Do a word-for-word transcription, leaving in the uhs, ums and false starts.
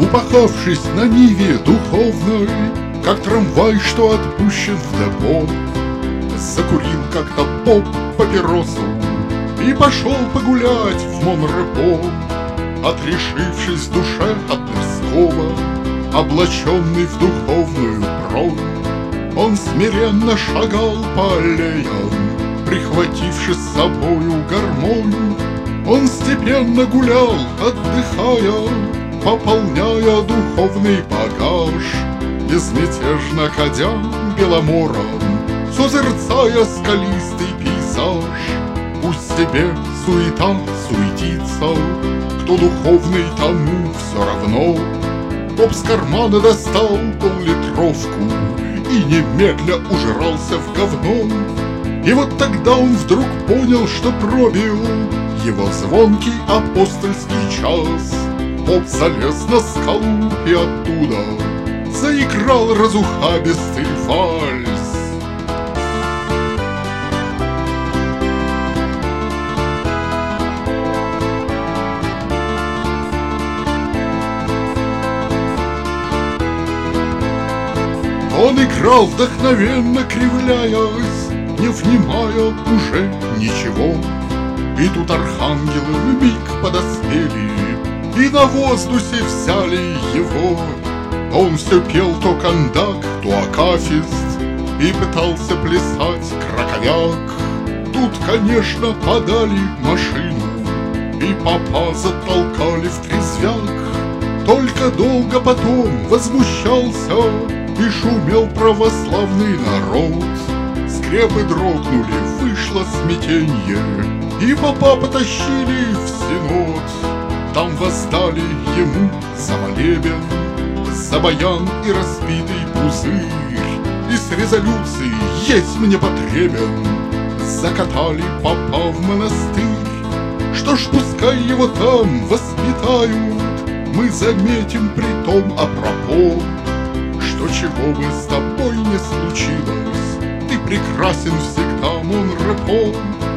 упахавшись на ниве духовной, как трамвай, что отпущен в депо. Закурил как-то поп папиросу и пошел погулять в Монрепо. Отрешившись в душе от мирского, облаченный в духовную бронь, он смиренно шагал по аллеям, прихвативши с собою гармонь. Он степенно гулял, отдыхая, пополняя духовный багаж, безмятежно ходя Беломором, созерцая скалистый пейзаж. Пусть себе суета суетится, кто духовный, тому все равно. Поп с кармана достал поллитровку и немедля ужрался в говно. И вот тогда он вдруг понял, что пробил его звонкий апостольский час. Поп залез на скалу и оттуда заиграл разухабистый вальс. Он играл вдохновенно, кривляясь, не внимая уже ничего. И тут архангелы вмиг подоспели и на воздухе взяли его. Он все пел то кондак, то акафист и пытался плясать краковяк. Тут, конечно, подали машину и попа затолкали в трезвяк. Только долго потом возмущался и шумел православный народ. Скрепы дрогнули, вышло смятенье, и попа потащили в синод. Там воздали ему за молебен, за баян и разбитый пузырь. И с резолюцией «Есть мне потребен» закатали попа в монастырь. Что ж, пускай его там воспитают, мы заметим при том апропо, что чего бы с тобой не случилось, ты прекрасен всегда, Монрепо.